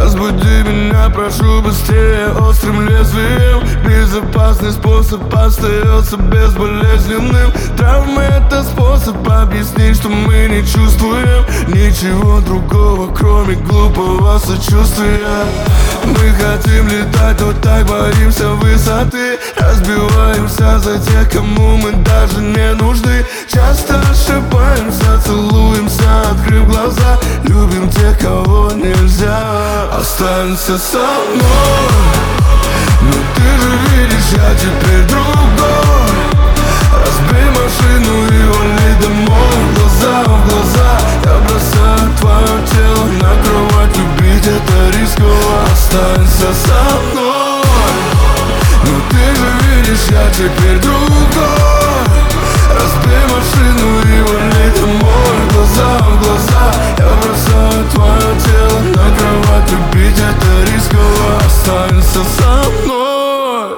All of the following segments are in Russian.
Разбуди меня, прошу, быстрее, острым лезвием. Безопасный способ остается безболезненным. Травмы — это способ объяснить, что мы не чувствуем ничего другого, кроме глупого сочувствия. Мы хотим летать, но так боимся высоты. Разбиваемся за тех, кому мы даже не нужны. Часто ошибаемся, целуемся, открыв глаза. Любим тех, кого нельзя. Останься со мной, но ты же видишь, я теперь другой. Разбей машину и вали домой. Глаза в глаза, я бросаю твое тело на кровать. Любить — это рисково. Останься со мной, но ты же видишь, я теперь другой. Разбей машину и вали домой. Глаза в глаза, я бросаю твое тело на кровать. Любить — это рисково. Останься со мной.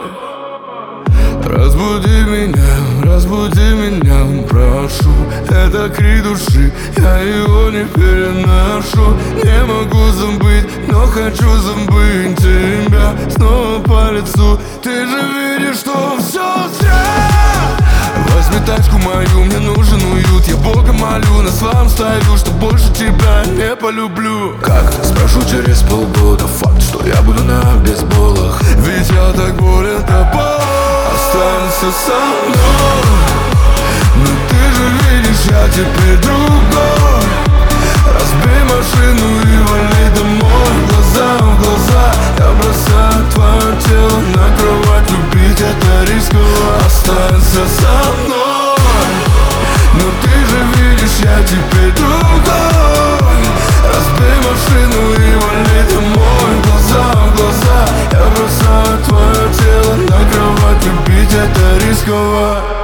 Разбуди меня, прошу. Это крик души, я его не переношу. Не могу забыть, но хочу забыть тебя снова по лицу. Ты же видишь, что все зря. Возьми тачку мою, мне нужен уют. Я Бога молю, на словам стою, что больше тебя не полюблю. Как? Спрошу через полгода. Факт, что я буду на бейсболах. Ведь я так болен тобой. Останься со мной, но ты же видишь, я теперь другой. Разбей машину и вали домой. Глаза в глаза, я бросаю твое тело на кровать. Любить — это рисково. Останься со мной, но ты же видишь, я теперь другой. Разбей машину и вали домой. Глаза в глаза, я бросаю твое тело на кровать. Любить — это рисково.